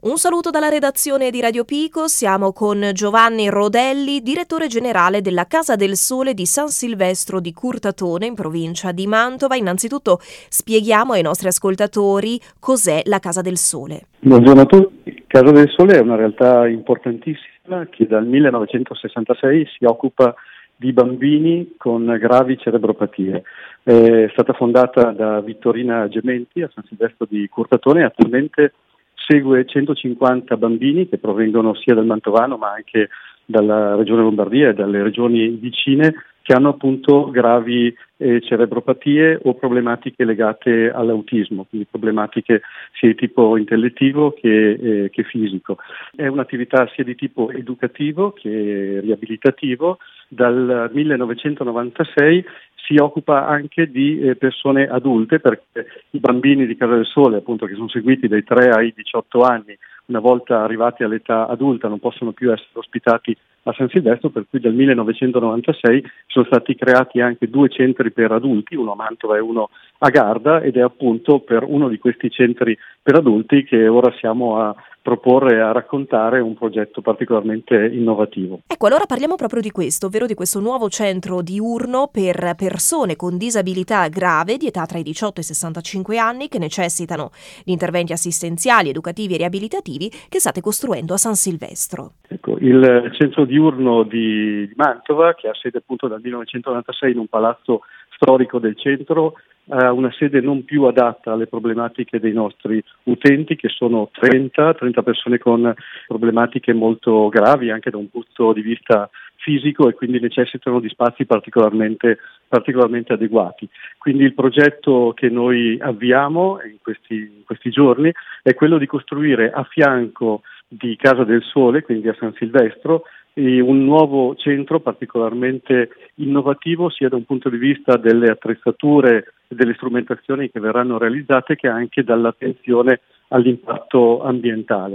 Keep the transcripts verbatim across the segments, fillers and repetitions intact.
Un saluto dalla redazione di Radio Pico, siamo con Giovanni Rodelli, direttore generale della Casa del Sole di San Silvestro di Curtatone in provincia di Mantova. Innanzitutto spieghiamo ai nostri ascoltatori cos'è la Casa del Sole. Buongiorno a tutti. Casa del Sole è una realtà importantissima che dal millenovecentosessantasei si occupa di bambini con gravi cerebropatie. È stata fondata da Vittorina Gementi a San Silvestro di Curtatone e attualmente segue centocinquanta bambini che provengono sia dal Mantovano ma anche dalla regione Lombardia e dalle regioni vicine che hanno appunto gravi eh, cerebropatie o problematiche legate all'autismo, quindi problematiche sia di tipo intellettivo che, eh, che fisico. È un'attività sia di tipo educativo che riabilitativo. Dal millenovecentonovantasei si occupa anche di eh, persone adulte, perché i bambini di Casa del Sole, appunto, che sono seguiti dai tre ai diciotto anni, una volta arrivati all'età adulta non possono più essere ospitati a San Silvestro, per cui dal millenovecentonovantasei sono stati creati anche due centri per adulti, uno a Mantova e uno a Garda, ed è appunto per uno di questi centri per adulti che ora siamo a proporre e a raccontare un progetto particolarmente innovativo. Ecco, allora parliamo proprio di questo, ovvero di questo nuovo centro diurno per persone con disabilità grave di età tra i diciotto e i sessantacinque anni che necessitano di interventi assistenziali, educativi e riabilitativi che state costruendo a San Silvestro. Ecco, il centro diurno di Mantova, che ha sede appunto dal millenovecentonovantasei in un palazzo storico del centro, ha una sede non più adatta alle problematiche dei nostri utenti, che sono trenta, trenta persone con problematiche molto gravi anche da un punto di vista fisico e quindi necessitano di spazi particolarmente, particolarmente adeguati. Quindi il progetto che noi avviamo in questi, in questi giorni è quello di costruire a fianco di Casa del Sole, quindi a San Silvestro, un nuovo centro particolarmente innovativo sia da un punto di vista delle attrezzature e delle strumentazioni che verranno realizzate che anche dall'attenzione all'impatto ambientale.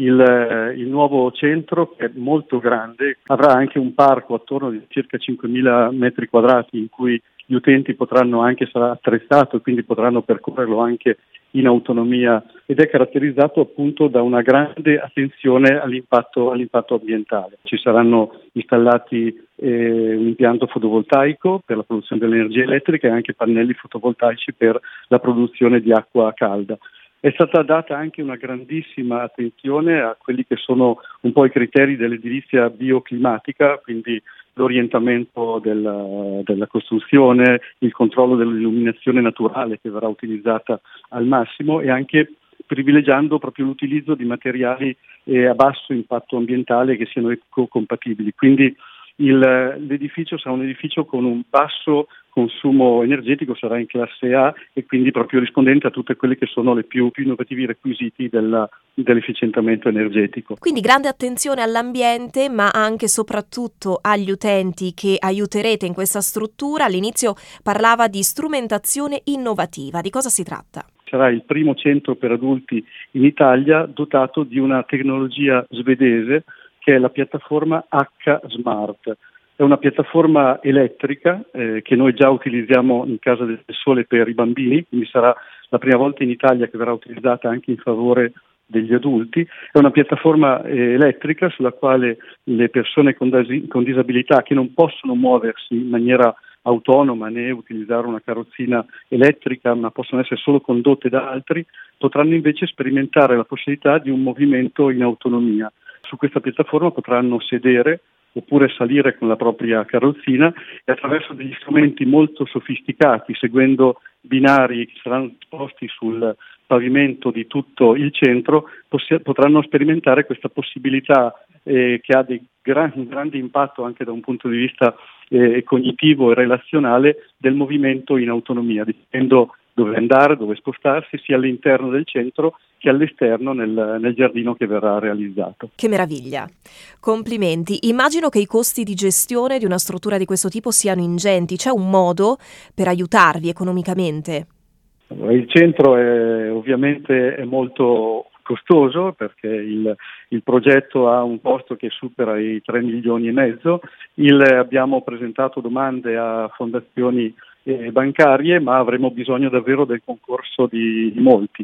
Il, il nuovo centro, che è molto grande, avrà anche un parco attorno di circa cinquemila metri quadrati in cui gli utenti potranno anche, sarà attrezzato e quindi potranno percorrerlo anche in autonomia ed è caratterizzato appunto da una grande attenzione all'impatto, all'impatto ambientale. Ci saranno installati eh, un impianto fotovoltaico per la produzione dell'energia elettrica e anche pannelli fotovoltaici per la produzione di acqua calda. È stata data anche una grandissima attenzione a quelli che sono un po' i criteri dell'edilizia bioclimatica, quindi l'orientamento della, della costruzione, il controllo dell'illuminazione naturale che verrà utilizzata al massimo e anche privilegiando proprio l'utilizzo di materiali eh, a basso impatto ambientale che siano ecocompatibili. Quindi il, l'edificio sarà un edificio con un basso consumo energetico, sarà in classe A e quindi proprio rispondente a tutte quelle che sono le più, più innovativi requisiti della, dell'efficientamento energetico. Quindi grande attenzione all'ambiente, ma anche e soprattutto agli utenti che aiuterete in questa struttura. All'inizio parlava di strumentazione innovativa. Di cosa si tratta? Sarà il primo centro per adulti in Italia dotato di una tecnologia svedese che è la piattaforma H Smart. È una piattaforma elettrica eh, che noi già utilizziamo in Casa del Sole per i bambini, quindi sarà la prima volta in Italia che verrà utilizzata anche in favore degli adulti. È una piattaforma eh, elettrica sulla quale le persone con, dasi- con disabilità che non possono muoversi in maniera autonoma né utilizzare una carrozzina elettrica, ma possono essere solo condotte da altri, potranno invece sperimentare la possibilità di un movimento in autonomia. Su questa piattaforma potranno sedere oppure salire con la propria carrozzina e attraverso degli strumenti molto sofisticati, seguendo binari che saranno disposti sul pavimento di tutto il centro, possi- potranno sperimentare questa possibilità eh, che ha dei gran- un grande impatto anche da un punto di vista eh, cognitivo e relazionale del movimento in autonomia, decidendo dove andare, dove spostarsi, sia all'interno del centro che all'esterno nel, nel giardino che verrà realizzato. Che meraviglia! Complimenti. Immagino che i costi di gestione di una struttura di questo tipo siano ingenti. C'è un modo per aiutarvi economicamente? Allora, il centro è, ovviamente è molto costoso perché il, il progetto ha un costo che supera i tre milioni e mezzo. Il, abbiamo presentato domande a fondazioni eh, bancarie, ma avremo bisogno davvero del concorso di, di molti.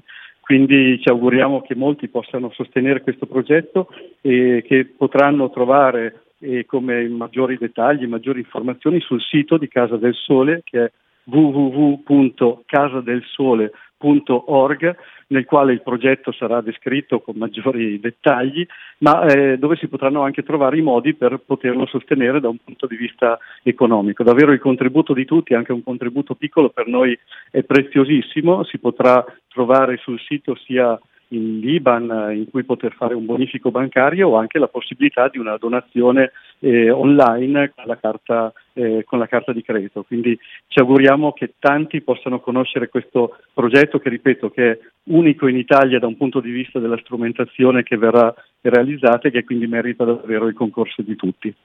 quindi ci auguriamo che molti possano sostenere questo progetto e che potranno trovare eh, come maggiori dettagli, maggiori informazioni sul sito di Casa del Sole, che è w w w punto casa del sole punto org, nel quale il progetto sarà descritto con maggiori dettagli, ma eh, dove si potranno anche trovare i modi per poterlo sostenere da un punto di vista economico. Davvero il contributo di tutti, anche un contributo piccolo, per noi è preziosissimo. Si potrà trovare sul sito sia in l'I B A N in cui poter fare un bonifico bancario o anche la possibilità di una donazione eh, online con la carta eh, con la carta di credito. Quindi ci auguriamo che tanti possano conoscere questo progetto che, ripeto, che è unico in Italia da un punto di vista della strumentazione che verrà realizzata e che quindi merita davvero il concorso di tutti.